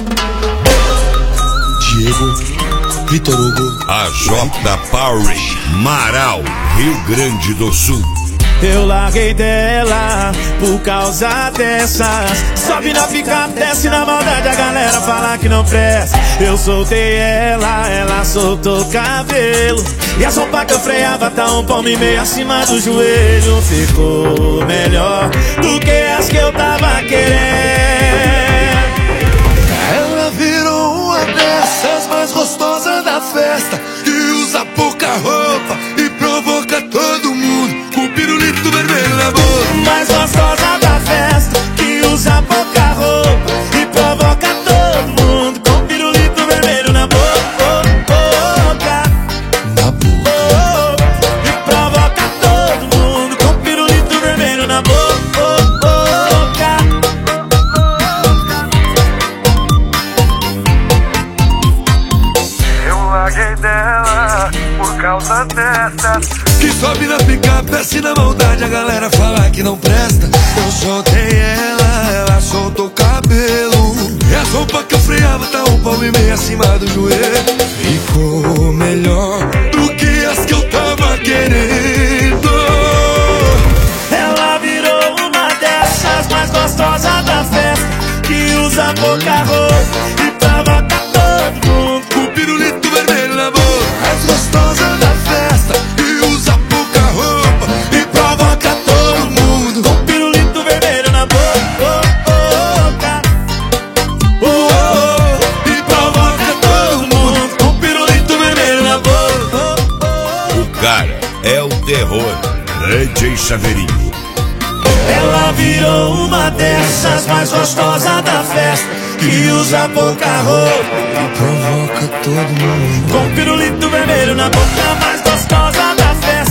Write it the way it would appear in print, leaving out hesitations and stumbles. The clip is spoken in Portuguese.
Diego, Vitor Hugo, a J Power, Marau, Rio Grande do Sul. Eu larguei dela por causa dessas. Sobe na picape, desce na maldade, a galera fala que não presta. Eu soltei ela, ela soltou o cabelo. E a sopa que eu freava tá um palmo e meio acima do joelho. Ficou melhor do que as que eu tava querendo. ela virou uma dessas mais gostosas da festa, que usa pouca roupa e provoca todo mundo com pirulito vermelho na boca. Mais gostosa da festa, que usa pouca roupa e provoca todo mundo com pirulito vermelho na boca. Na boca. E provoca todo mundo com pirulito vermelho na boca. Eu larguei dela por causa dessas. Que sobe na picape, desce na maldade, a galera fala que não presta. Eu soltei ela, ela soltou o cabelo. E a roupa que eu freava tá um palmo e meio acima do joelho. Ficou melhor do que as que eu tava querendo. Ela virou uma dessas mais gostosas da festa, que usa pouca roupa e provoca todo mundo Com pirulito vermelho na boca. Mais gostosa da festa, que usa pouca roupa e provoca todo mundo. com pirulito vermelho na boca. E provoca todo mundo. Com pirulito vermelho na boca. O cara é o terror, DJ Chaveirinho. Ela virou uma dessas mais gostosas da festa, que usa pouca roupa Provoca todo mundo. com pirulito vermelho na boca. Mais gostosa da festa,